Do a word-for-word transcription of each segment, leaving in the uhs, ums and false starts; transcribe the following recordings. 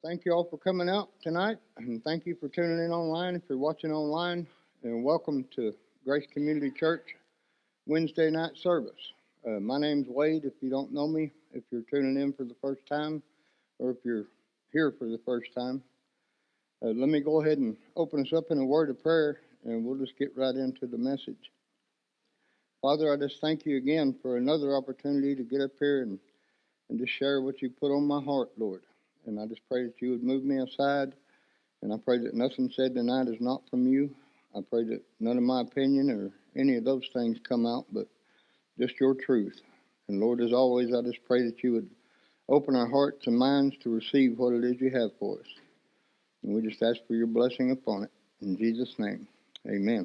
Thank you all for coming out tonight, and thank you for tuning in online if you're watching online, and welcome to Grace Community Church Wednesday night service. Uh, my name's Wade, if you don't know me, if you're tuning in for the first time, or if you're here for the first time. Uh, let me go ahead and open us up in a word of prayer, and we'll just get right into the message. Father, I just thank you again for another opportunity to get up here and, and just share what you put on my heart, Lord. And I just pray that you would move me aside. And I pray that nothing said tonight is not from you. I pray that none of my opinion or any of those things come out, but just your truth. And Lord, as always, I just pray that you would open our hearts and minds to receive what it is you have for us. And we just ask for your blessing upon it. In Jesus' name, amen.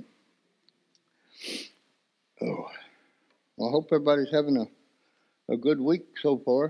Oh, well, I hope everybody's having a, a good week so far.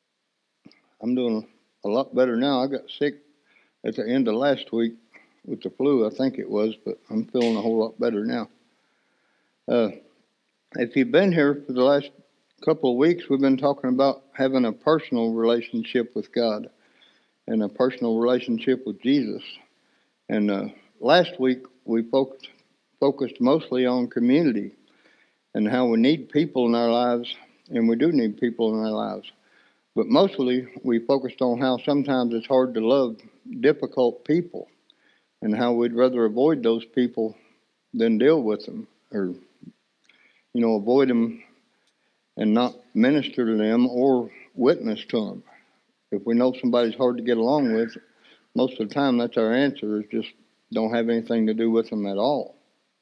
I'm doing a lot better now. I got sick at the end of last week with the flu, I think it was, but I'm feeling a whole lot better now. Uh, if you've been here for the last couple of weeks, we've been talking about having a personal relationship with God and a personal relationship with Jesus. And uh, last week we focused, focused mostly on community and how we need people in our lives, and we do need people in our lives. But mostly we focused on how sometimes it's hard to love difficult people and how we'd rather avoid those people than deal with them, or, you know, avoid them and not minister to them or witness to them. If we know somebody's hard to get along with, most of the time that's our answer, is just don't have anything to do with them at all.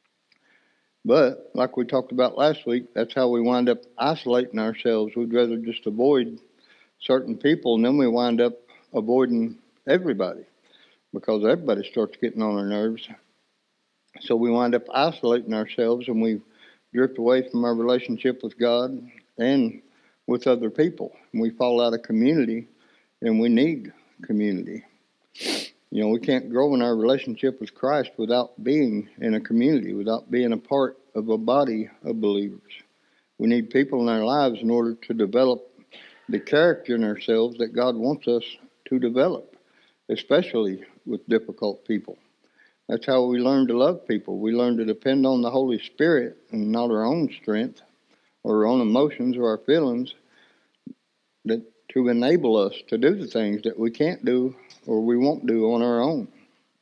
But like we talked about last week, that's how we wind up isolating ourselves. We'd rather just avoid certain people, and then we wind up avoiding everybody because everybody starts getting on our nerves. So we wind up isolating ourselves, and we drift away from our relationship with God and with other people. And we fall out of community, and we need community. You know, we can't grow in our relationship with Christ without being in a community, without being a part of a body of believers. We need people in our lives in order to develop the character in ourselves that God wants us to develop, especially with difficult people. That's how we learn to love people. We learn to depend on the Holy Spirit and not our own strength or our own emotions or our feelings that to enable us to do the things that we can't do or we won't do on our own.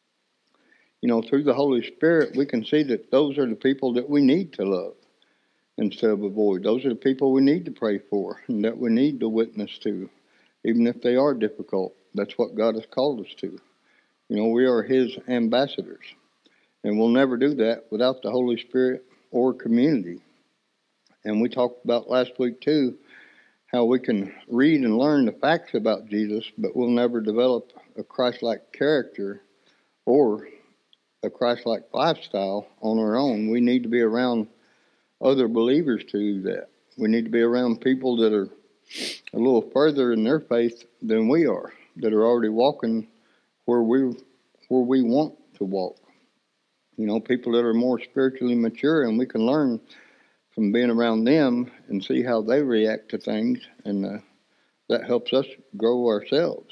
You know, through the Holy Spirit, we can see that those are the people that we need to love instead of avoid. Those are the people we need to pray for and that we need to witness to, even if they are difficult. That's what God has called us to. You know, we are His ambassadors, and we'll never do that without the Holy Spirit or community. And we talked about last week, too, how we can read and learn the facts about Jesus, but we'll never develop a Christ-like character or a Christ-like lifestyle on our own. We need to be around other believers to do that. We need to be around people that are a little further in their faith than we are, that are already walking where we where we want to walk. You know, people that are more spiritually mature, and we can learn from being around them and see how they react to things, and uh, that helps us grow ourselves.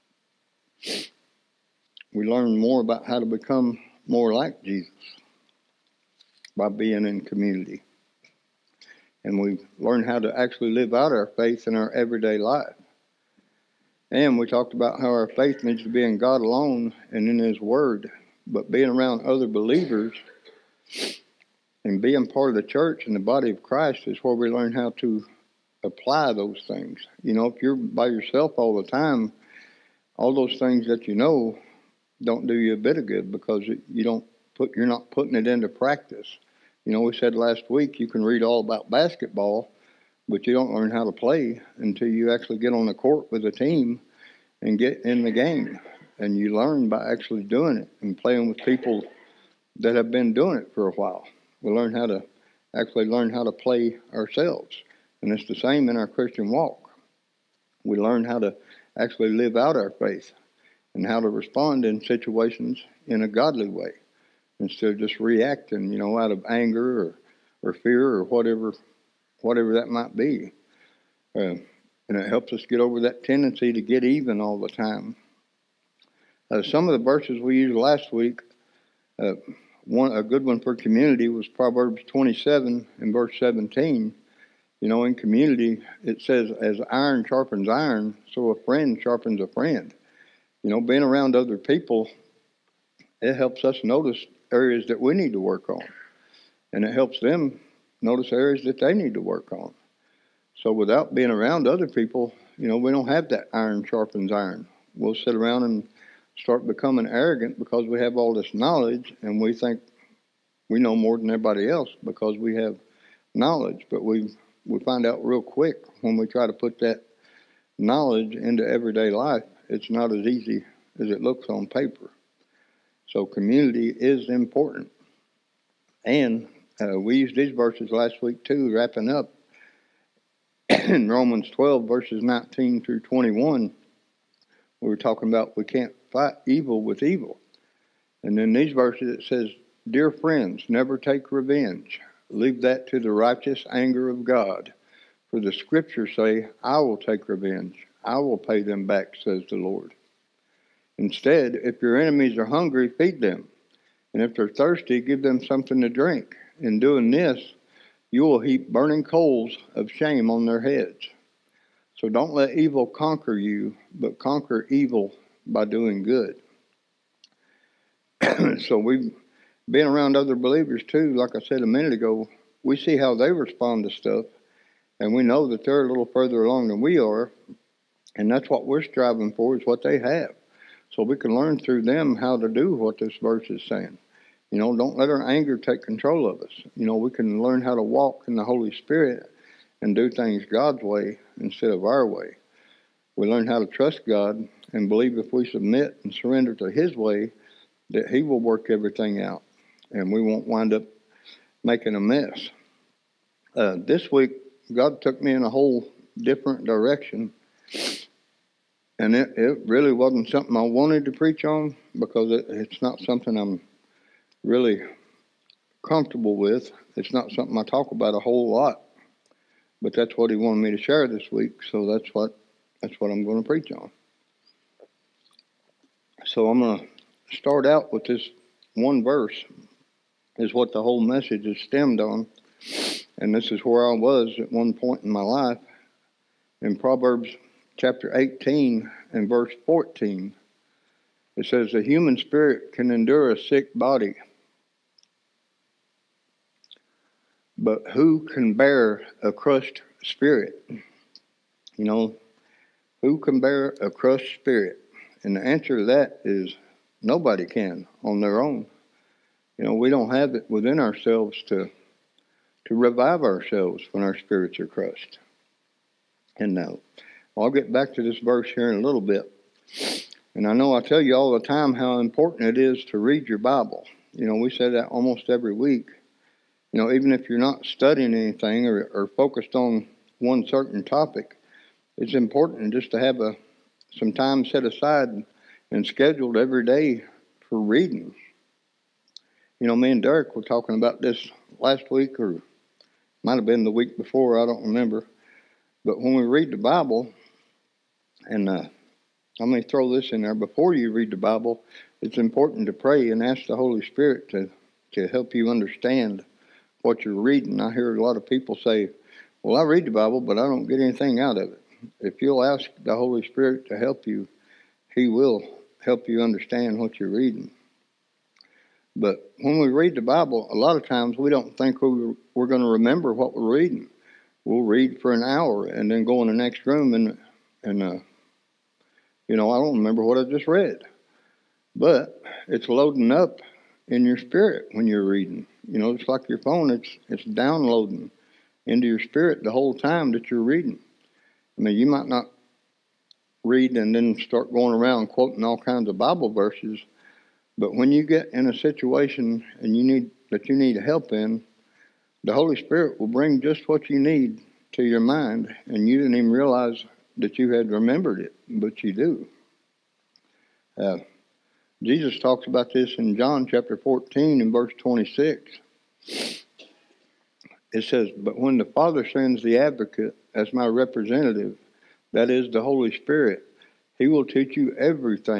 We learn more about how to become more like Jesus by being in community. And we learn how to actually live out our faith in our everyday life. And we talked about how our faith needs to be in God alone and in His Word. But being around other believers and being part of the church and the body of Christ is where we learn how to apply those things. You know, if you're by yourself all the time, all those things that you know don't do you a bit of good because you don't put, you're not putting it into practice. You know, we said last week you can read all about basketball, but you don't learn how to play until you actually get on the court with a team and get in the game. And you learn by actually doing it and playing with people that have been doing it for a while. We learn how to actually learn how to play ourselves. And it's the same in our Christian walk. We learn how to actually live out our faith and how to respond in situations in a godly way, instead of just reacting, you know, out of anger or, or fear or whatever whatever that might be. Uh, and it helps us get over that tendency to get even all the time. Uh, some of the verses we used last week, uh, one a good one for community was Proverbs twenty-seven and verse seventeen. You know, in community, it says, as iron sharpens iron, so a friend sharpens a friend. You know, being around other people, it helps us notice areas that we need to work on. And it helps them notice areas that they need to work on. So without being around other people, you know, we don't have that iron sharpens iron. We'll sit around and start becoming arrogant because we have all this knowledge and we think we know more than everybody else because we have knowledge. But we we find out real quick when we try to put that knowledge into everyday life, it's not as easy as it looks on paper. So community is important. And uh, we used these verses last week too, wrapping up in Romans twelve, verses nineteen through twenty-one. We were talking about we can't fight evil with evil. And in these verses it says, dear friends, never take revenge. Leave that to the righteous anger of God. For the scriptures say, I will take revenge. I will pay them back, says the Lord. Instead, if your enemies are hungry, feed them. And if they're thirsty, give them something to drink. In doing this, you will heap burning coals of shame on their heads. So don't let evil conquer you, but conquer evil by doing good. So we've been around other believers too. Like I said a minute ago, we see how they respond to stuff, and we know that they're a little further along than we are, and that's what we're striving for, is what they have. So we can learn through them how to do what this verse is saying. You know, don't let our anger take control of us. You know, we can learn how to walk in the Holy Spirit and do things God's way instead of our way. We learn how to trust God and believe if we submit and surrender to His way, that He will work everything out and we won't wind up making a mess. Uh, this week, God took me in a whole different direction, and it, it really wasn't something I wanted to preach on because it, it's not something I'm really comfortable with. It's not something I talk about a whole lot, but that's what He wanted me to share this week, so that's what that's what I'm going to preach on. So I'm going to start out with this one verse, is what the whole message is stemmed on, and this is where I was at one point in my life. In Proverbs chapter eighteen and verse fourteen, it says, the human spirit can endure a sick body, but who can bear a crushed spirit? You know, who can bear a crushed spirit? And the answer to that is nobody can on their own. You know, we don't have it within ourselves to to revive ourselves when our spirits are crushed. And now, I'll get back to this verse here in a little bit. And I know I tell you all the time how important it is to read your Bible. You know, we say that almost every week. You know, even if you're not studying anything or, or focused on one certain topic, it's important just to have a some time set aside and scheduled every day for reading. You know, me and Derek were talking about this last week, or might have been the week before, I don't remember. But when we read the Bible, and uh, I'm going to throw this in there, before you read the Bible, it's important to pray and ask the Holy Spirit to, to help you understand what you're reading. I hear a lot of people say, well, I read the Bible, but I don't get anything out of it. If you'll ask the Holy Spirit to help you, He will help you understand what you're reading. But when we read the Bible, a lot of times we don't think we're going to remember what we're reading. We'll read for an hour and then go in the next room and, and uh, you know, I don't remember what I just read. But it's loading up in your spirit when you're reading. You know, it's like your phone, it's it's downloading into your spirit the whole time that you're reading. I mean, you might not read and then start going around quoting all kinds of Bible verses, but when you get in a situation and you need that you need help in, the Holy Spirit will bring just what you need to your mind, and you didn't even realize that you had remembered it, but you do. Uh, Jesus talks about this in John chapter fourteen and verse twenty-six. It says, but when the Father sends the advocate as my representative, that is the Holy Spirit, He will teach you everything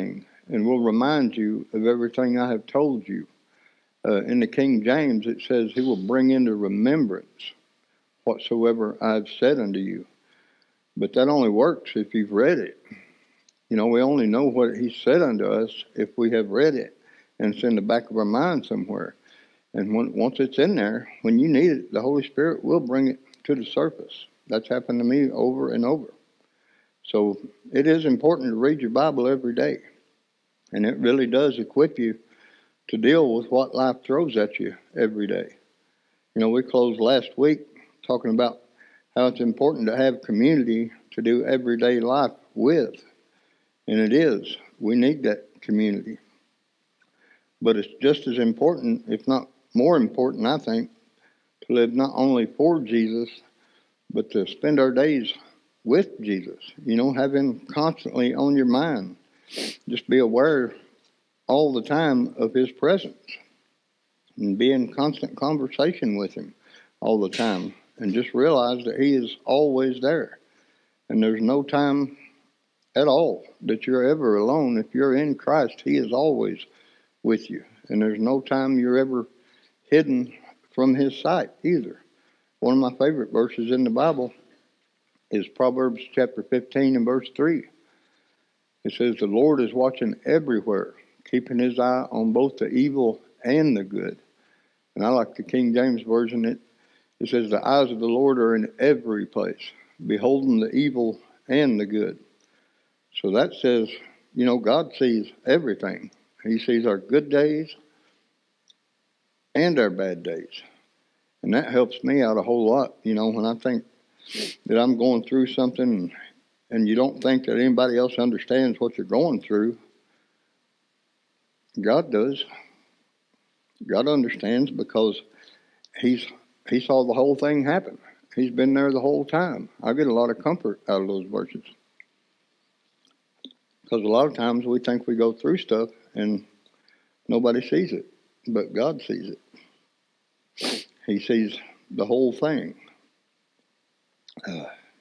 and will remind you of everything I have told you. Uh, in the King James, it says, he will bring into remembrance whatsoever I have said unto you. But that only works if you've read it. You know, we only know what he said unto us if we have read it, and it's in the back of our mind somewhere. And when, once it's in there, when you need it, the Holy Spirit will bring it to the surface. That's happened to me over and over. So it is important to read your Bible every day. And it really does equip you to deal with what life throws at you every day. You know, we closed last week talking about how it's important to have community to do everyday life with. And it is. We need that community. But it's just as important, if not more important, I think, to live not only for Jesus, but to spend our days with Jesus. You know, have him constantly on your mind. Just be aware all the time of his presence. And be in constant conversation with him all the time. And just realize that he is always there. And there's no time at all that you're ever alone. If you're in Christ, he is always with you. And there's no time you're ever hidden from his sight either. One of my favorite verses in the Bible is Proverbs chapter fifteen and verse three. It says, the Lord is watching everywhere, keeping his eye on both the evil and the good. And I like the King James Version. It, it says, the eyes of the Lord are in every place, beholding the evil and the good. So that says, you know, God sees everything. He sees our good days and our bad days. And that helps me out a whole lot. You know, when I think that I'm going through something and you don't think that anybody else understands what you're going through, God does. God understands because he's he saw the whole thing happen. He's been there the whole time. I get a lot of comfort out of those verses. Because a lot of times we think we go through stuff and nobody sees it, but God sees it. He sees the whole thing. Uh,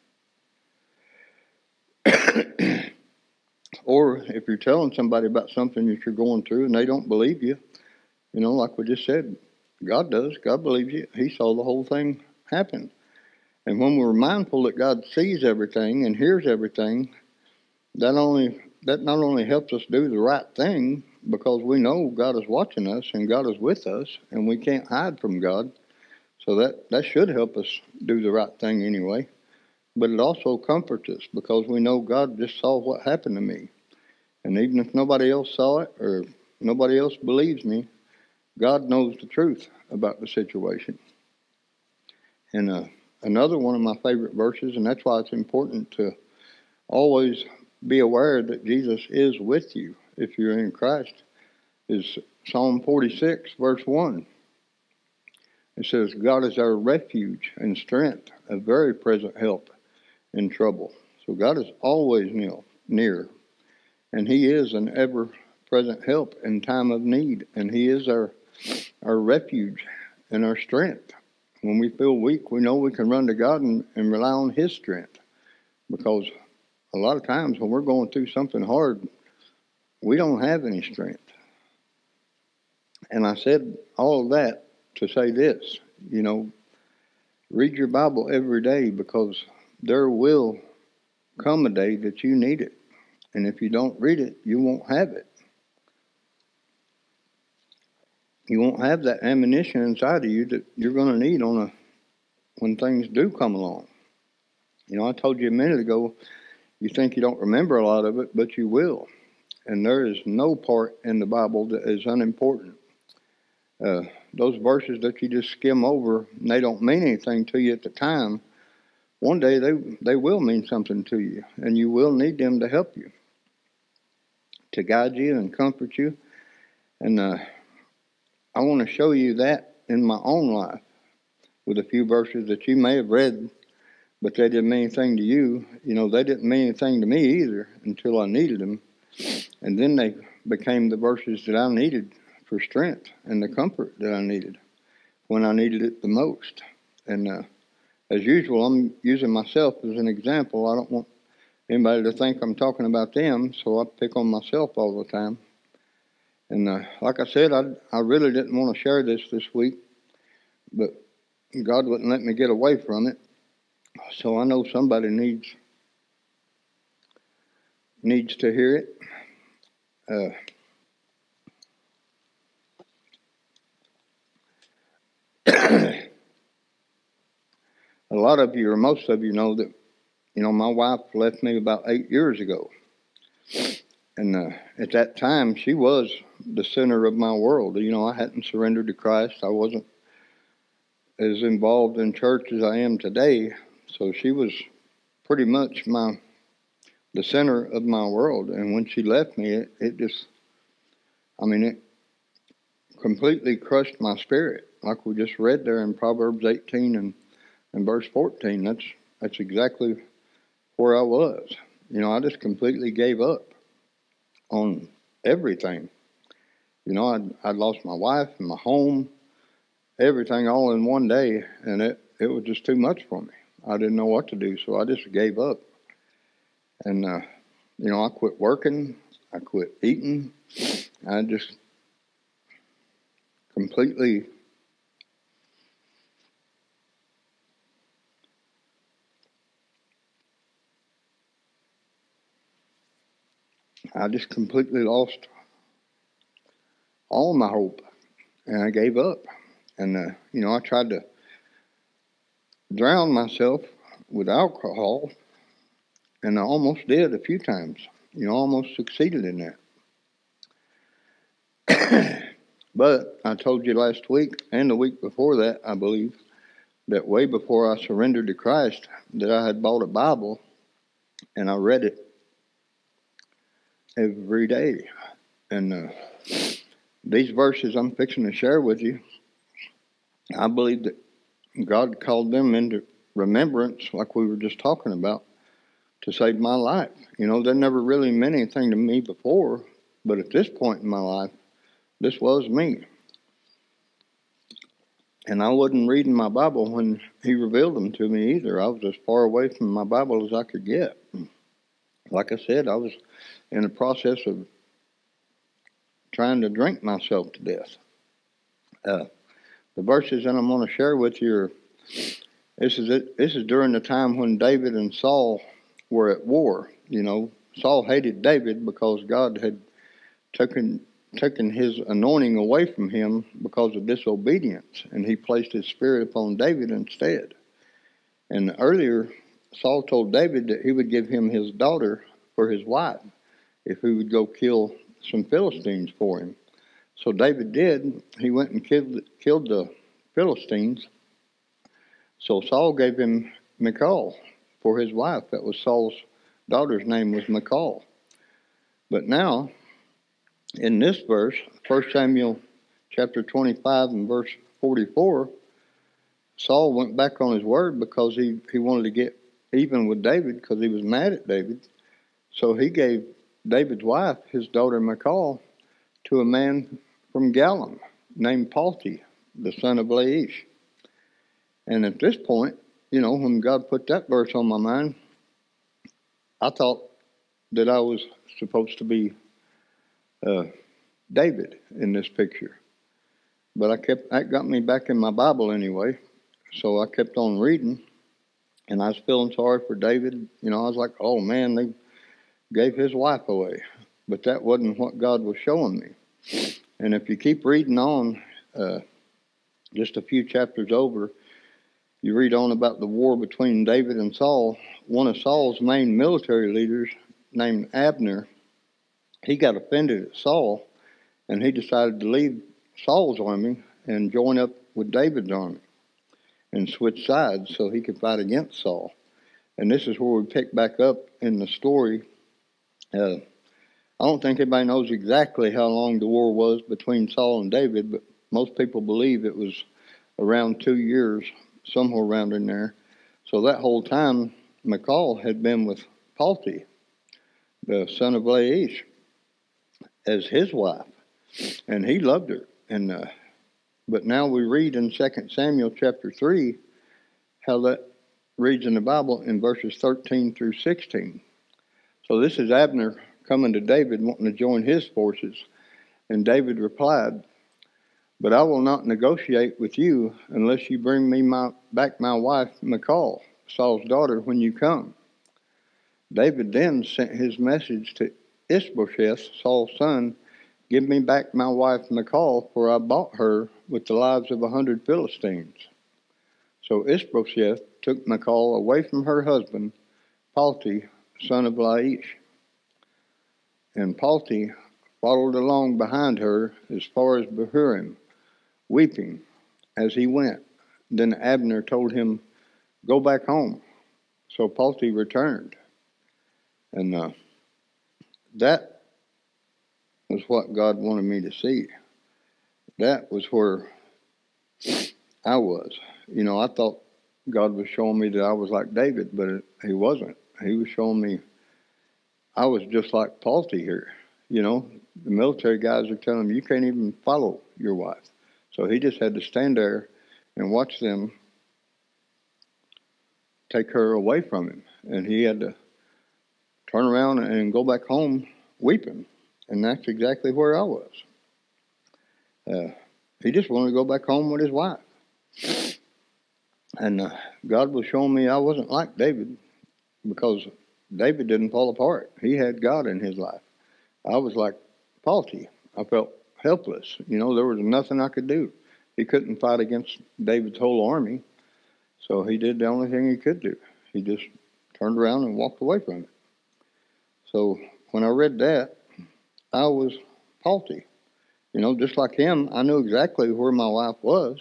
or if you're telling somebody about something that you're going through and they don't believe you, you know, like we just said, God does. God believes you. He saw the whole thing happen. And when we're mindful that God sees everything and hears everything, that only that not only helps us do the right thing, because we know God is watching us and God is with us and we can't hide from God. So that, that should help us do the right thing anyway. But it also comforts us because we know God just saw what happened to me. And even if nobody else saw it or nobody else believes me, God knows the truth about the situation. And uh, another one of my favorite verses, and that's why it's important to always be aware that Jesus is with you if you're in Christ, is Psalm forty-six, verse one. It says, God is our refuge and strength, a very present help in trouble. So God is always near, and he is an ever-present help in time of need, and he is our, our refuge and our strength. When we feel weak, we know we can run to God and, and rely on his strength, because a lot of times when we're going through something hard, we don't have any strength. And I said all of that to say this, you know, read your Bible every day, because there will come a day that you need it. And if you don't read it, you won't have it. You won't have that ammunition inside of you that you're going to need on a when things do come along. You know, I told you a minute ago, you think you don't remember a lot of it, but you will. And there is no part in the Bible that is unimportant. Uh, those verses that you just skim over, and they don't mean anything to you at the time, one day they, they will mean something to you, and you will need them to help you, to guide you and comfort you. And uh, I want to show you that in my own life with a few verses that you may have read, but they didn't mean anything to you. You know, they didn't mean anything to me either until I needed them. And then they became the verses that I needed for strength and the comfort that I needed when I needed it the most. And uh, as usual, I'm using myself as an example. I don't want anybody to think I'm talking about them, so I pick on myself all the time. And uh, like I said, I, I really didn't want to share this this week, but God wouldn't let me get away from it. So I know somebody needs needs to hear it. Uh, a lot of you, or most of you, know that, you know, my wife left me about eight years ago. And uh, at that time, she was the center of my world. You know, I hadn't surrendered to Christ. I wasn't as involved in church as I am today. So she was pretty much my the center of my world. And when she left me, it, it just, I mean, it completely crushed my spirit. Like we just read there in Proverbs eighteen and, and verse fourteen. That's that's exactly where I was. You know, I just completely gave up on everything. You know, I'd, I'd lost my wife and my home, everything all in one day, and it, it was just too much for me. I didn't know what to do, so I just gave up. And, uh, you know, I quit working, I quit eating, I just completely I just completely lost all my hope, and I gave up. And, uh, you know, I tried to drown myself with alcohol, and I almost did a few times. You know, almost succeeded in that. But I told you last week, and the week before that, I believe, that way before I surrendered to Christ, that I had bought a Bible, and I read it every day. And uh, these verses I'm fixing to share with you, I believe that God called them into remembrance, like we were just talking about, to save my life. You know, they never really meant anything to me before, but at this point in my life, this was me. And I wasn't reading my Bible when he revealed them to me either. I was as far away from my Bible as I could get. Like I said, I was in the process of trying to drink myself to death. Uh, the verses that I'm going to share with you are, this is it, this is during the time when David and Saul were at war. You know, Saul hated David because God had taken taken his anointing away from him because of disobedience, and he placed his spirit upon David instead. And earlier, Saul told David that he would give him his daughter for his wife if he would go kill some Philistines for him. So David did. He went and killed, killed the Philistines. So Saul gave him Michal for his wife. That was Saul's daughter's name was Michal. But now, in this verse, First Samuel chapter twenty-five and verse forty-four, Saul went back on his word because he, he wanted to get even with David because he was mad at David. So he gave David's wife, his daughter Michal, to a man from Gallim named Palti, the son of Laish. And at this point, you know, when God put that verse on my mind, I thought that I was supposed to be uh, David in this picture. But I kept that got me back in my Bible anyway. So I kept on reading, and I was feeling sorry for David. You know, I was like, oh man, they gave his wife away. But that wasn't what God was showing me. And if you keep reading on, uh, just a few chapters over, you read on about the war between David and Saul. One of Saul's main military leaders, named Abner, he got offended at Saul, and he decided to leave Saul's army and join up with David's army and switch sides so he could fight against Saul. And this is where we pick back up in the story. Uh, I don't think anybody knows exactly how long the war was between Saul and David, but most people believe it was around two years, somewhere around in there. So that whole time, Michal had been with Palti, the son of Laish, as his wife, and he loved her. And uh, but now we read in Second Samuel chapter three how that reads in the Bible in verses thirteen through sixteen. So this is Abner coming to David wanting to join his forces. And David replied, "But I will not negotiate with you unless you bring me my, back my wife Michal, Saul's daughter, when you come." David then sent his message to Ishbosheth, Saul's son, "Give me back my wife Michal, for I bought her with the lives of a hundred Philistines." So Ishbosheth took Michal away from her husband, Palti, son of Laish. And Palti followed along behind her as far as Bahurim, weeping as he went. Then Abner told him, "Go back home." So Palti returned. And uh, that was what God wanted me to see. That was where I was. You know, I thought God was showing me that I was like David, but it, he wasn't. He was showing me I was just like Palti here. You know, the military guys are telling him, "You can't even follow your wife." So he just had to stand there and watch them take her away from him. And he had to turn around and go back home weeping. And that's exactly where I was. Uh, he just wanted to go back home with his wife. And uh, God was showing me I wasn't like David, because David didn't fall apart. He had God in his life. I was like Palti. I felt helpless. You know, there was nothing I could do. He couldn't fight against David's whole army, so he did the only thing he could do. He just turned around and walked away from it. So when I read that, I was Palti. You know, just like him, I knew exactly where my wife was.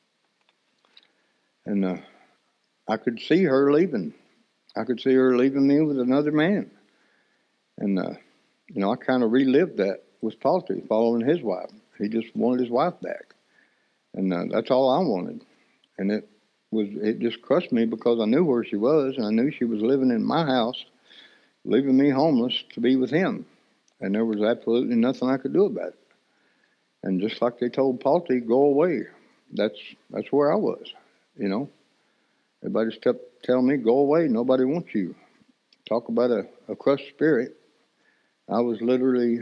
And uh, I could see her leaving. I could see her leaving me with another man. And, uh, you know, I kind of relived that with Palti, following his wife. He just wanted his wife back. And uh, that's all I wanted. And it was it just crushed me, because I knew where she was, and I knew she was living in my house, leaving me homeless to be with him. And there was absolutely nothing I could do about it. And just like they told Palti, "Go away." That's that's where I was, you know. Everybody kept telling me, "Go away. Nobody wants you." Talk about a, a crushed spirit. I was literally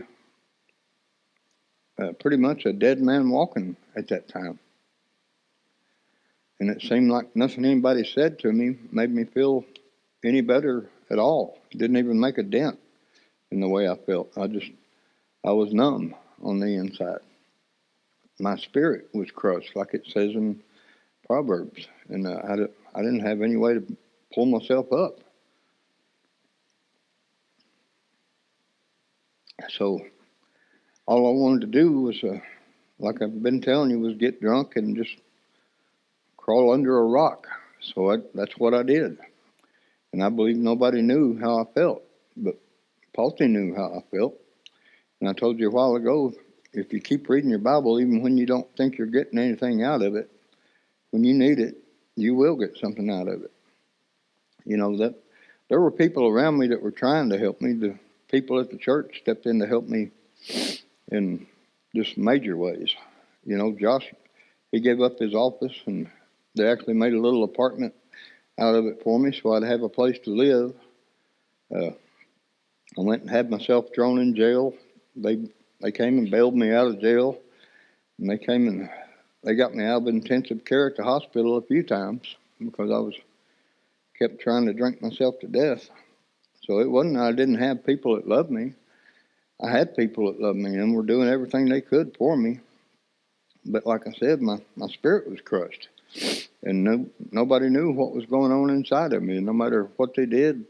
uh, pretty much a dead man walking at that time. And it seemed like nothing anybody said to me made me feel any better at all. It didn't even make a dent in the way I felt. I just, I was numb on the inside. My spirit was crushed, like it says in Proverbs. And uh, I, I didn't have any way to pull myself up. So all I wanted to do was, uh, like I've been telling you, was get drunk and just crawl under a rock. So I, that's what I did. And I believe nobody knew how I felt, but Palti knew how I felt. And I told you a while ago, if you keep reading your Bible, even when you don't think you're getting anything out of it, when you need it, you will get something out of it. You know, that there were people around me that were trying to help me. The people at the church stepped in to help me in just major ways. You know, Josh, he gave up his office, and they actually made a little apartment out of it for me so I'd have a place to live. Uh, I went and had myself thrown in jail. They they came and bailed me out of jail, and they came and they got me out of intensive care at the hospital a few times because I was kept trying to drink myself to death. So it wasn't I didn't have people that loved me. I had people that loved me and were doing everything they could for me. But like I said, my, my spirit was crushed. And no, nobody knew what was going on inside of me. No matter what they did,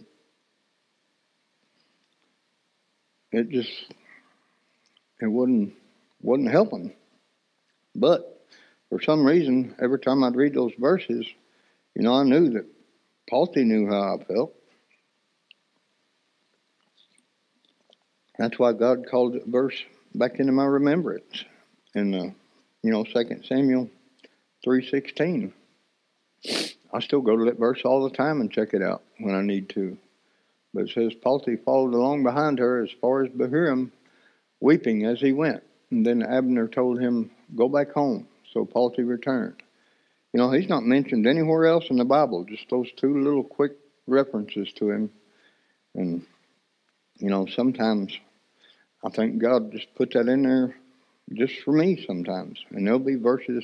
it just, it wasn't, wasn't helping. But for some reason, every time I'd read those verses, you know, I knew that Palti knew how I felt. That's why God called the verse back into my remembrance. In, uh, you know, Second Samuel three sixteen. I still go to that verse all the time and check it out when I need to. But it says, Palti followed along behind her as far as Bahurim, weeping as he went. And then Abner told him, "Go back home." So Palti returned. You know, he's not mentioned anywhere else in the Bible, just those two little quick references to him. And You know, sometimes I think God just put that in there just for me sometimes. And there'll be verses,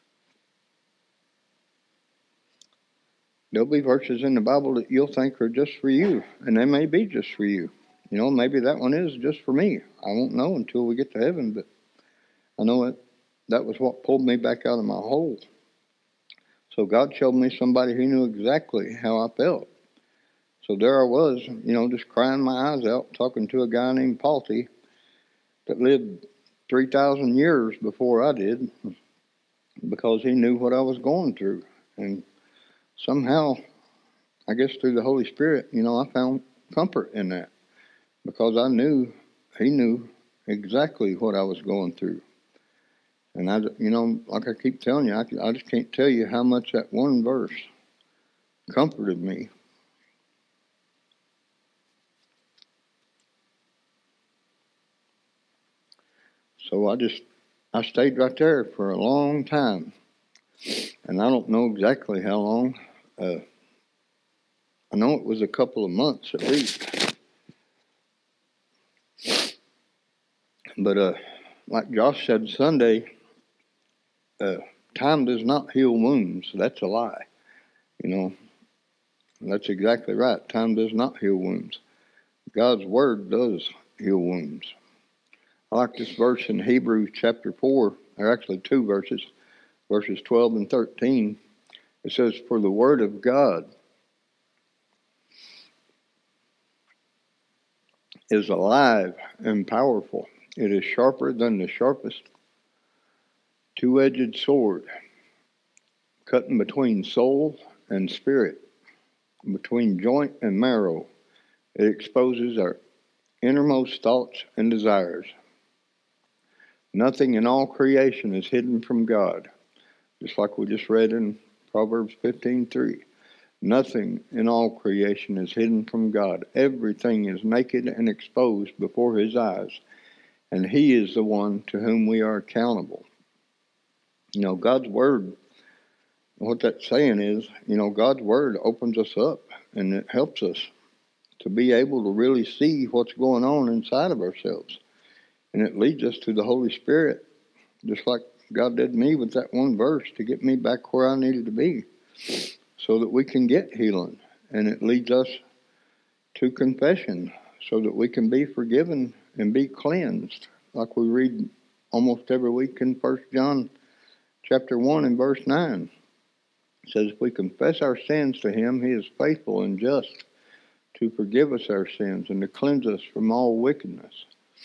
there'll be verses in the Bible that you'll think are just for you. And they may be just for you. You know, maybe that one is just for me. I won't know until we get to heaven, but I know it. That was what pulled me back out of my hole. So God showed me somebody who knew exactly how I felt. So there I was, you know, just crying my eyes out, talking to a guy named Palty that lived three thousand years before I did, because he knew what I was going through. And somehow, I guess through the Holy Spirit, you know, I found comfort in that, because I knew he knew exactly what I was going through. And I, you know, like I keep telling you, I, I just can't tell you how much that one verse comforted me. So I just, I stayed right there for a long time. And I don't know exactly how long. Uh, I know it was a couple of months at least. But uh, like Josh said Sunday, uh, time does not heal wounds. That's a lie. You know, that's exactly right. Time does not heal wounds. God's word does heal wounds. I like this verse in Hebrews chapter four. There are actually two verses, verses twelve and thirteen. It says, "For the word of God is alive and powerful. It is sharper than the sharpest two-edged sword, cutting between soul and spirit, between joint and marrow. It exposes our innermost thoughts and desires. Nothing in all creation is hidden from God," just like we just read in Proverbs fifteen three. Nothing in all creation is hidden from God. Everything is naked and exposed before his eyes, and he is the one to whom we are accountable. You know, God's word, what that's saying is, you know, God's word opens us up, and it helps us to be able to really see what's going on inside of ourselves. And it leads us to the Holy Spirit, just like God did me with that one verse to get me back where I needed to be, so that we can get healing. And it leads us to confession, so that we can be forgiven and be cleansed, like we read almost every week in First John chapter one and verse nine. It says, "If we confess our sins to him, he is faithful and just to forgive us our sins and to cleanse us from all wickedness."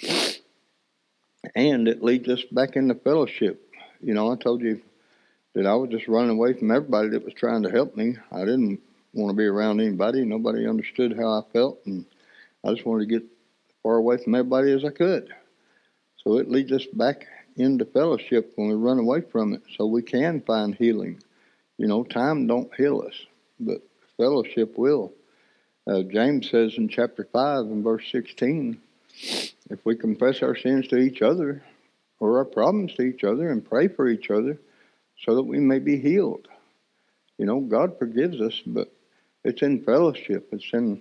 And it leads us back into fellowship. You know, I told you that I was just running away from everybody that was trying to help me. I didn't want to be around anybody. Nobody understood how I felt, and I just wanted to get as far away from everybody as I could. So it leads us back into fellowship when we run away from it, so we can find healing. You know, time don't heal us, but fellowship will. Uh, James says in chapter five and verse sixteen, if we confess our sins to each other or our problems to each other and pray for each other so that we may be healed. You know, God forgives us, but it's in fellowship. It's in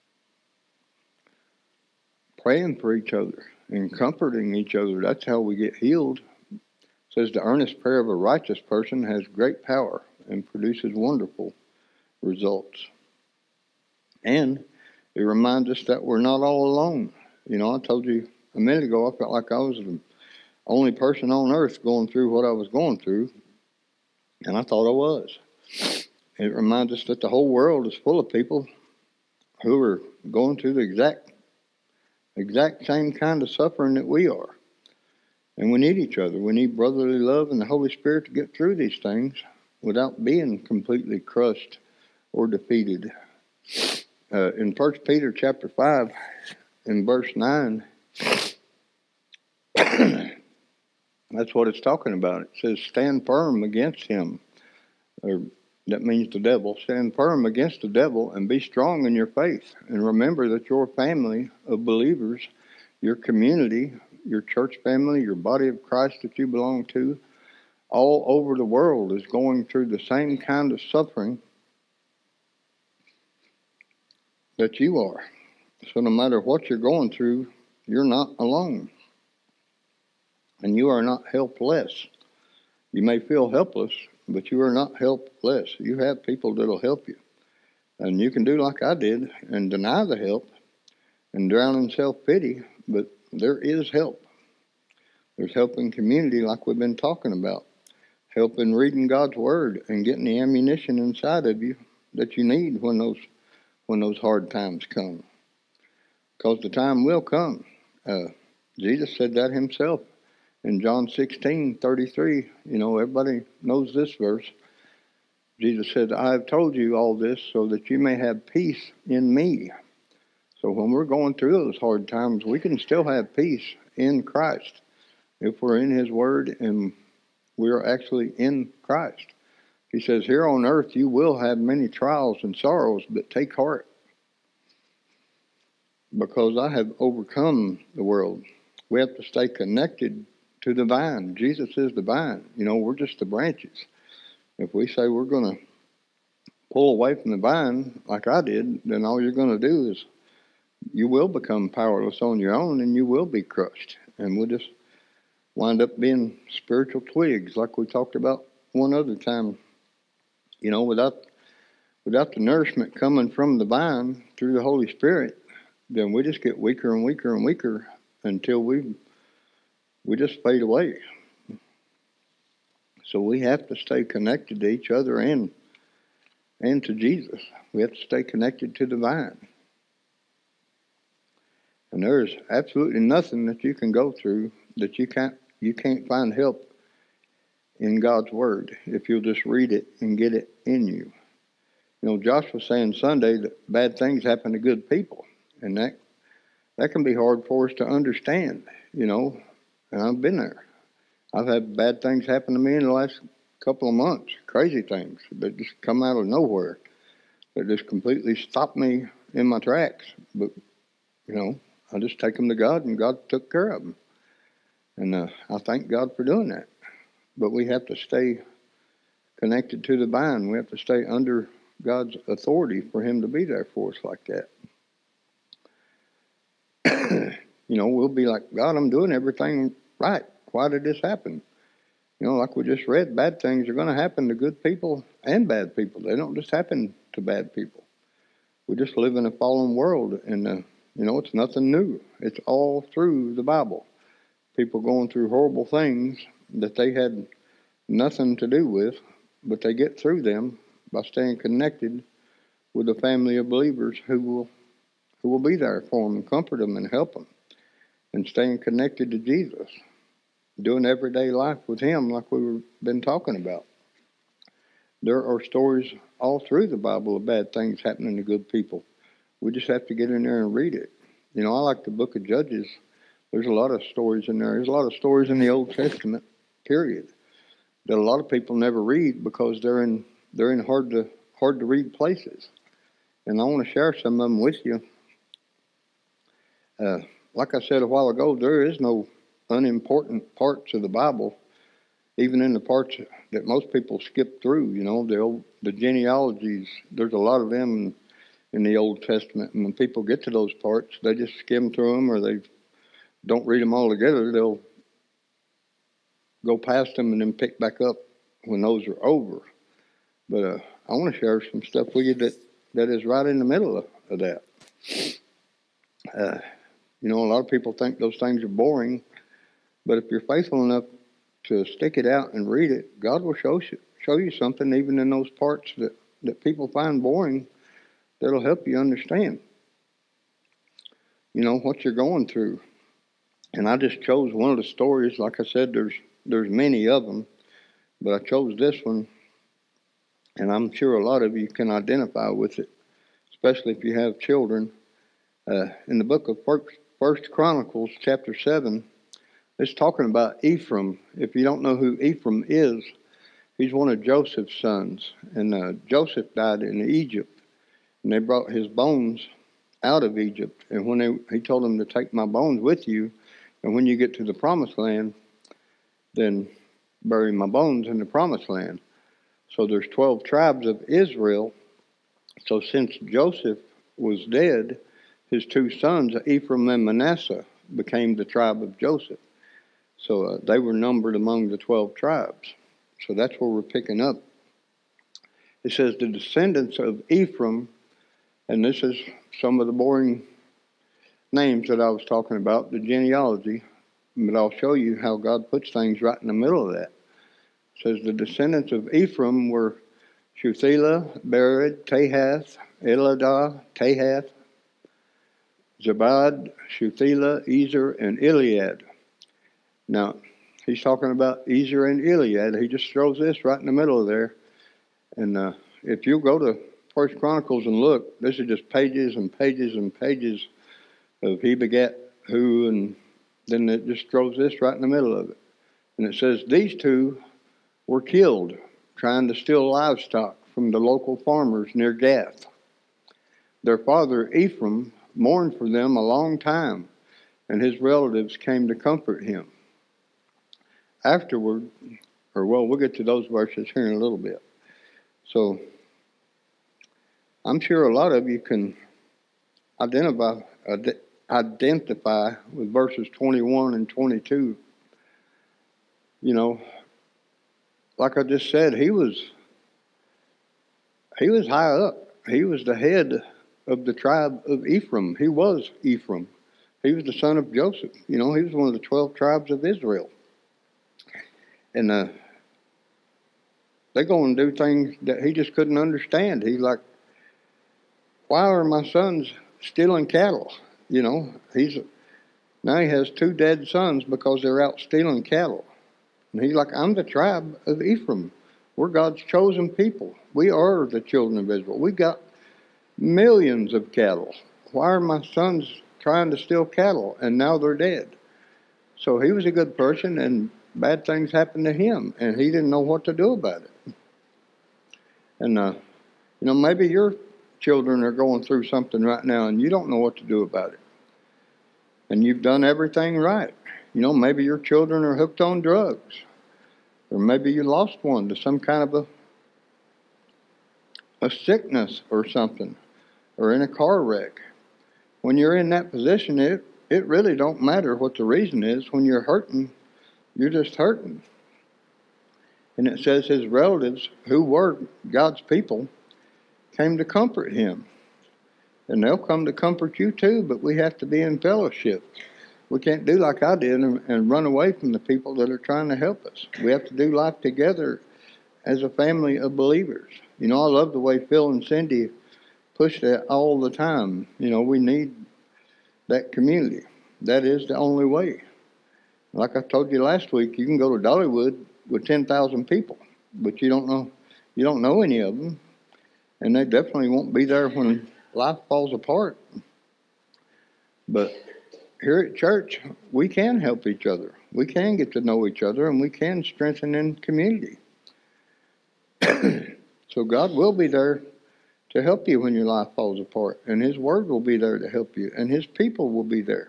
praying for each other and comforting each other. That's how we get healed. It says the earnest prayer of a righteous person has great power and produces wonderful results. And it reminds us that we're not all alone. You know, I told you a minute ago, I felt like I was the only person on earth going through what I was going through, and I thought I was. It reminds us that the whole world is full of people who are going through the exact exact same kind of suffering that we are. And we need each other. We need brotherly love and the Holy Spirit to get through these things without being completely crushed or defeated. Uh, in First Peter chapter five, in verse nine, that's what it's talking about. It says, "Stand firm against him." Or that means the devil. "Stand firm against the devil and be strong in your faith. And remember that your family of believers, your community, your church family, your body of Christ that you belong to, all over the world is going through the same kind of suffering that you are. So no matter what you're going through, you're not alone. And you are not helpless. You may feel helpless, but you are not helpless. You have people that'll help you. And you can do like I did and deny the help and drown in self-pity, but there is help. There's help in community like we've been talking about. Help in reading God's Word and getting the ammunition inside of you that you need when those when those hard times come. Because the time will come. Uh, Jesus said that himself in John sixteen thirty-three. You know, everybody knows this verse. Jesus said, I have told you all this so that you may have peace in me. So when we're going through those hard times, we can still have peace in Christ if we're in his word and we're actually in Christ. He says, here on earth you will have many trials and sorrows, but take heart, because I have overcome the world. We have to stay connected to the vine. Jesus is the vine. You know, we're just the branches. If we say we're going to pull away from the vine like I did, then all you're going to do is you will become powerless on your own and you will be crushed. And we'll just wind up being spiritual twigs like we talked about one other time. You know, without without the nourishment coming from the vine through the Holy Spirit, then we just get weaker and weaker and weaker until we we just fade away. So we have to stay connected to each other and and to Jesus. We have to stay connected to the vine. And there's absolutely nothing that you can go through that you can't you can't find help in God's Word if you'll just read it and get it in you. You know, Josh was saying Sunday that bad things happen to good people, and that that can be hard for us to understand, you know, and I've been there. I've had bad things happen to me in the last couple of months, crazy things that just come out of nowhere, that just completely stopped me in my tracks. But, you know, I just take them to God, and God took care of them. And uh, I thank God for doing that. But we have to stay connected to the vine. We have to stay under God's authority for him to be there for us like that. You know, we'll be like, God, I'm doing everything right. Why did this happen? You know, like we just read, bad things are going to happen to good people and bad people. They don't just happen to bad people. We just live in a fallen world, and, uh, you know, it's nothing new. It's all through the Bible. People going through horrible things that they had nothing to do with, but they get through them by staying connected with a family of believers who will who will be there for them and comfort them and help them, and staying connected to Jesus, doing everyday life with him like we've been talking about. There are stories all through the Bible of bad things happening to good people. We just have to get in there and read it. You know, I like the book of Judges. There's a lot of stories in there. There's a lot of stories in the Old Testament, period, that a lot of people never read because they're in they're in hard to hard to read places. And I want to share some of them with you. Uh, like I said a while ago, there is no unimportant parts of the Bible, even in the parts that most people skip through. You know, the old, the genealogies. There's a lot of them in, in the Old Testament, and when people get to those parts, they just skim through them, or they don't read them all together. They'll go past them and then pick back up when those are over. But uh, I want to share some stuff with you that, that is right in the middle of, of that. Uh, you know, a lot of people think those things are boring, but if you're faithful enough to stick it out and read it, God will show you, show you something even in those parts that, that people find boring that'll help you understand, you know, what you're going through. And I just chose one of the stories. Like I said, there's there's many of them, but I chose this one, and I'm sure a lot of you can identify with it, especially if you have children. Uh, in the book of First, First Chronicles, chapter seven, it's talking about Ephraim. If you don't know who Ephraim is, he's one of Joseph's sons, and uh, Joseph died in Egypt, and they brought his bones out of Egypt. And when they, he told them to take my bones with you, and when you get to the promised land, then bury my bones in the promised land. So there's twelve tribes of Israel. So since Joseph was dead, his two sons, Ephraim and Manasseh, became the tribe of Joseph. So uh, they were numbered among the twelve tribes. So that's where we're picking up. It says the descendants of Ephraim, and this is some of the boring names that I was talking about, the genealogy, but I'll show you how God puts things right in the middle of that. It says the descendants of Ephraim were Shuthelah, Bered, Tahath, Eladah, Tahath, Zabad, Shuthelah, Ezer, and Eliad. Now, he's talking about Ezer and Eliad. He just throws this right in the middle of there. And uh, if you go to First Chronicles and look, this is just pages and pages and pages of he begat who, and then it just throws this right in the middle of it. And it says these two were killed trying to steal livestock from the local farmers near Gath. Their father Ephraim mourned for them a long time, and his relatives came to comfort him. Afterward, or well, we'll get to those verses here in a little bit. So, I'm sure a lot of you can identify identify with verses twenty-one and twenty-two. You know, like I just said, he was he was high up. He was the head of the tribe of Ephraim. He was Ephraim. He was the son of Joseph. You know, he was one of the twelve tribes of Israel. And uh, they go and do things that he just couldn't understand. He's like, why are my sons stealing cattle? You know, he's now he has two dead sons because they're out stealing cattle. And he's like, I'm the tribe of Ephraim. We're God's chosen people. We are the children of Israel. We got millions of cattle. Why are my sons trying to steal cattle? And now they're dead. So he was a good person, and bad things happened to him, and he didn't know what to do about it. And, uh, you know, maybe your children are going through something right now, and you don't know what to do about it. And you've done everything right. You know, maybe your children are hooked on drugs. Or maybe you lost one to some kind of a, a sickness or something. Or in a car wreck. When you're in that position, it, it really don't matter what the reason is. When you're hurting, you're just hurting. And it says his relatives, who were God's people, came to comfort him. And they'll come to comfort you too, but we have to be in fellowship. We can't do like I did and, and run away from the people that are trying to help us. We have to do life together as a family of believers. You know, I love the way Phil and Cindy push that all the time. You know, we need that community. That is the only way. Like I told you last week, you can go to Dollywood with ten thousand people, but you don't know you don't know any of them, and they definitely won't be there when life falls apart. But here at church, we can help each other. We can get to know each other, and we can strengthen in community. So God will be there to help you when your life falls apart, and His Word will be there to help you, and His people will be there.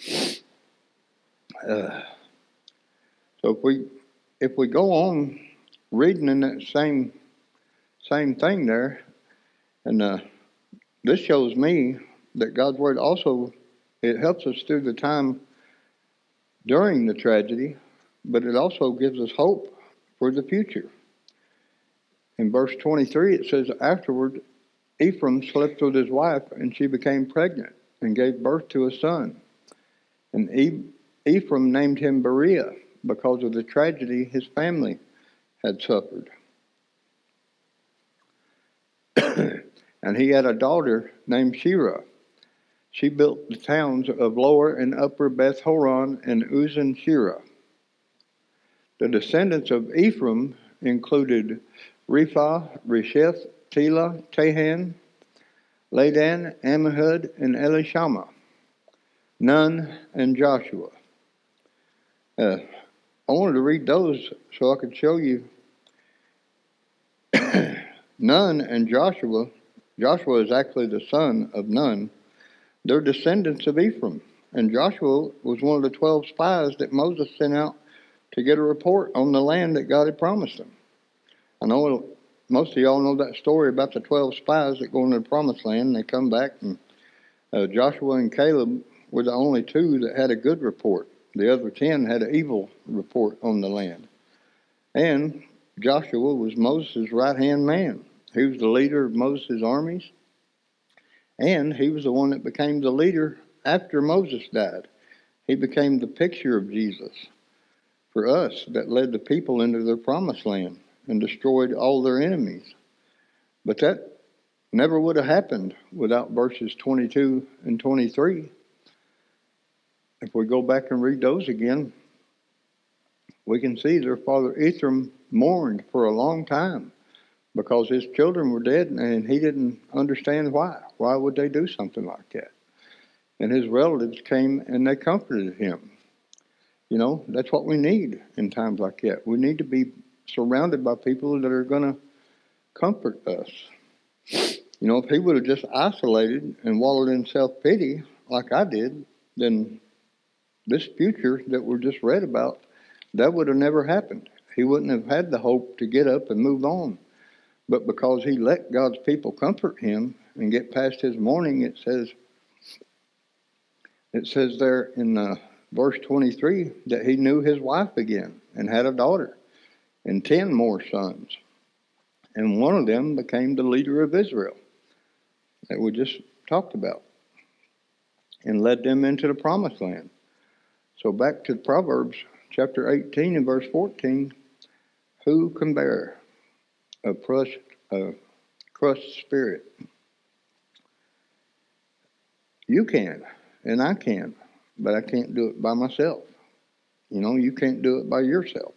Uh, so if we if we go on reading in that same same thing there, and uh, this shows me that God's Word also, it helps us through the time during the tragedy, but it also gives us hope for the future. In verse twenty-three, it says, afterward, Ephraim slept with his wife, and she became pregnant and gave birth to a son. And e- Ephraim named him Beriah because of the tragedy his family had suffered. And he had a daughter named Shirah. She built the towns of Lower and Upper Beth Horon and Uzan Shirah. The descendants of Ephraim included Rephah, Resheth, Telah, Tahan, Ladan, Ammihud, and Elishama, Nun, and Joshua. Uh, I wanted to read those so I could show you. Nun and Joshua, Joshua is actually the son of Nun. They're descendants of Ephraim. And Joshua was one of the twelve spies that Moses sent out to get a report on the land that God had promised them. I know most of y'all know that story about the twelve spies that go into the promised land, and they come back and Uh, Joshua and Caleb were the only two that had a good report. The other ten had an evil report on the land. And Joshua was Moses' right-hand man. He was the leader of Moses' armies. And he was the one that became the leader after Moses died. He became the picture of Jesus for us that led the people into their promised land and destroyed all their enemies. But that never would have happened without verses twenty-two and twenty-three. If we go back and read those again, we can see their father Ithram mourned for a long time because his children were dead, and he didn't understand why. Why would they do something like that? And his relatives came and they comforted him. You know, that's what we need in times like that. We need to be surrounded by people that are going to comfort us. You know, if he would have just isolated and wallowed in self-pity like I did, then this future that we just read about, that would have never happened. He wouldn't have had the hope to get up and move on. But because he let God's people comfort him and get past his mourning, it says, it says there in uh, verse twenty-three that he knew his wife again and had a daughter and ten more sons. And one of them became the leader of Israel that we just talked about and led them into the promised land. So back to Proverbs chapter eighteen and verse fourteen, who can bear a crushed, a crushed spirit? You can, and I can, but I can't do it by myself. You know, you can't do it by yourself.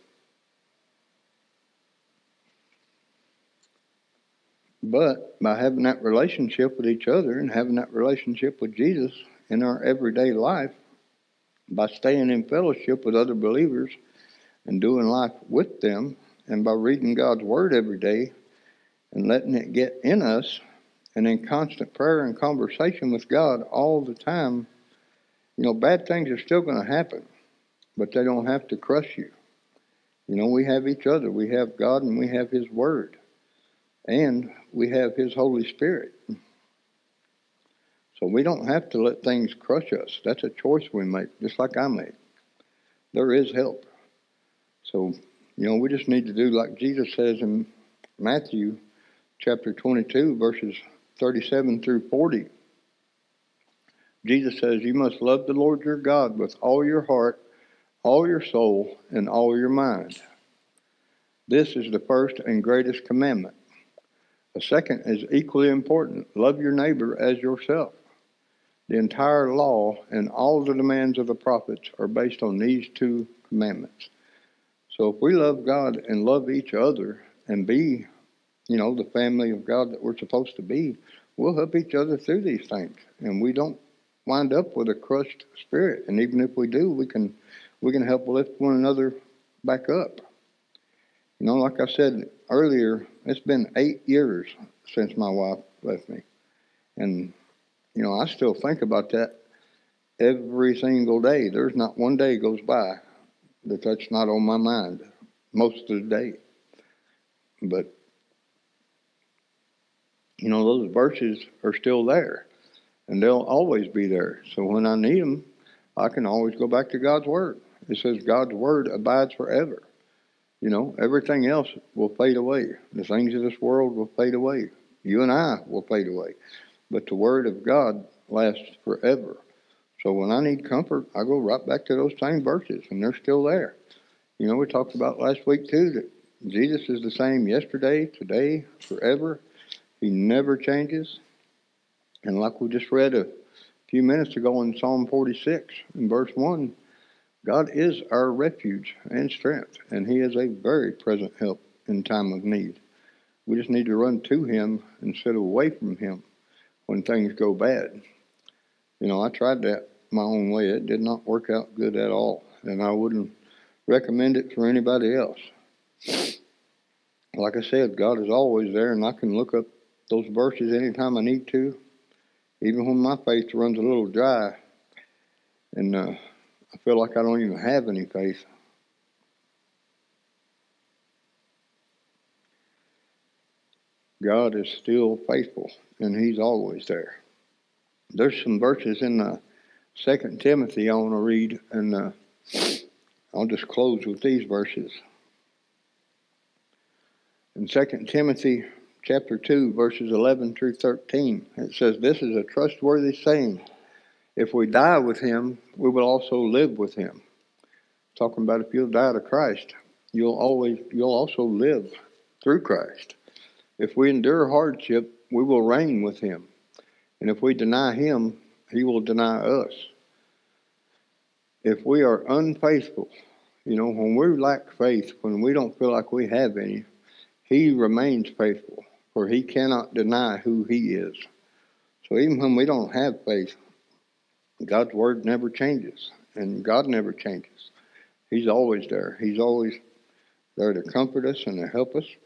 But by having that relationship with each other and having that relationship with Jesus in our everyday life, by staying in fellowship with other believers and doing life with them, and by reading God's Word every day and letting it get in us, and in constant prayer and conversation with God all the time, you know, bad things are still going to happen, but they don't have to crush you. You know, we have each other. We have God and we have His Word. And we have His Holy Spirit. So we don't have to let things crush us. That's a choice we make, just like I made. There is help. So, you know, we just need to do like Jesus says in Matthew chapter twenty-two, verses thirty-seven through forty. Jesus says, you must love the Lord your God with all your heart, all your soul, and all your mind. This is the first and greatest commandment. The second is equally important. Love your neighbor as yourself. The entire law and all the demands of the prophets are based on these two commandments. So if we love God and love each other and be, you know, the family of God that we're supposed to be, we'll help each other through these things. And we don't wind up with a crushed spirit. And even if we do, we can we can help lift one another back up. You know, like I said earlier, it's been eight years since my wife left me. And, you know, I still think about that every single day. There's not one day goes by that that's not on my mind most of the day. But, you know, those verses are still there. And they'll always be there. So when I need them, I can always go back to God's Word. It says God's Word abides forever. You know, everything else will fade away. The things of this world will fade away. You and I will fade away. But the Word of God lasts forever. So when I need comfort, I go right back to those same verses, and they're still there. You know, we talked about last week, too, that Jesus is the same yesterday, today, forever. He never changes. And like we just read a few minutes ago in Psalm forty-six, in verse one, God is our refuge and strength, and He is a very present help in time of need. We just need to run to Him instead of away from Him when things go bad. You know, I tried that my own way. It did not work out good at all, and I wouldn't recommend it for anybody else. Like I said, God is always there, and I can look up those verses anytime I need to, even when my faith runs a little dry, and uh, I feel like I don't even have any faith. God is still faithful, and He's always there. There's some verses in the Second Timothy I want to read, and uh, I'll just close with these verses. In Second Timothy chapter two, verses eleven through thirteen, it says, "This is a trustworthy saying. If we die with him, we will also live with him." Talking about if you'll die to Christ, you'll always you'll also live through Christ. If we endure hardship, we will reign with him. And if we deny him, he will deny us. If we are unfaithful, you know, when we lack faith, when we don't feel like we have any, he remains faithful, for he cannot deny who he is. So even when we don't have faith, God's word never changes, and God never changes. He's always there. He's always there to comfort us and to help us.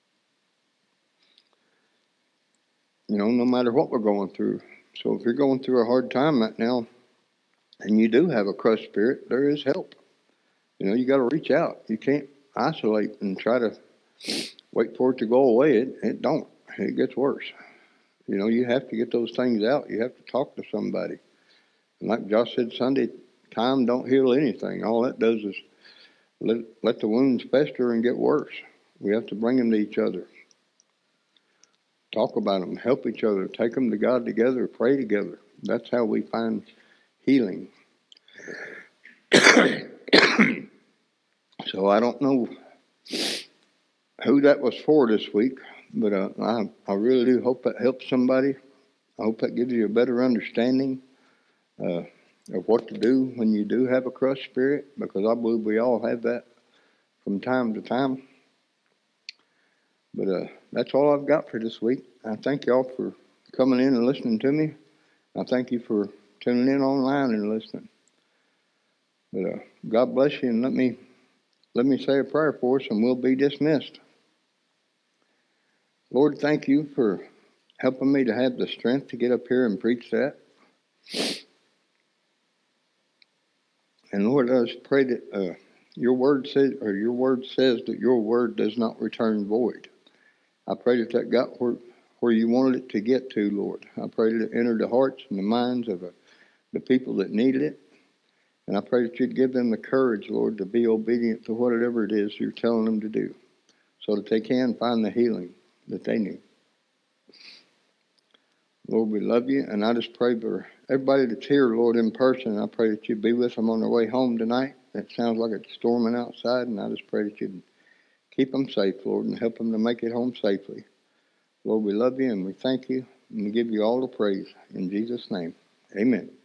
You know, no matter what we're going through. So if you're going through a hard time right now, and you do have a crushed spirit, there is help. You know, you got to reach out. You can't isolate and try to wait for it to go away. It, it don't. It gets worse. You know, you have to get those things out. You have to talk to somebody. And like Josh said Sunday, time don't heal anything. All that does is let, let the wounds fester and get worse. We have to bring them to each other. Talk about them. Help each other. Take them to God together. Pray together. That's how we find healing. So I don't know who that was for this week, but uh, I, I really do hope that helps somebody. I hope that gives you a better understanding uh, of what to do when you do have a crushed spirit, because I believe we all have that from time to time. But uh, that's all I've got for this week. I thank y'all for coming in and listening to me. I thank you for tuning in online and listening. But uh, God bless you, and let me let me say a prayer for us, and we'll be dismissed. Lord, thank you for helping me to have the strength to get up here and preach that. And Lord, I just pray that uh, your word says, or your word says that your word does not return void. I pray that that got where, where you wanted it to get to, Lord. I pray that it entered the hearts and the minds of uh, the people that needed it. And I pray that you'd give them the courage, Lord, to be obedient to whatever it is you're telling them to do, so that they can find the healing that they need. Lord, we love you, and I just pray for everybody that's here, Lord, in person. I pray that you'd be with them on their way home tonight. It sounds like it's storming outside, and I just pray that you'd keep them safe, Lord, and help them to make it home safely. Lord, we love you, and we thank you, and we give you all the praise. In Jesus' name, amen.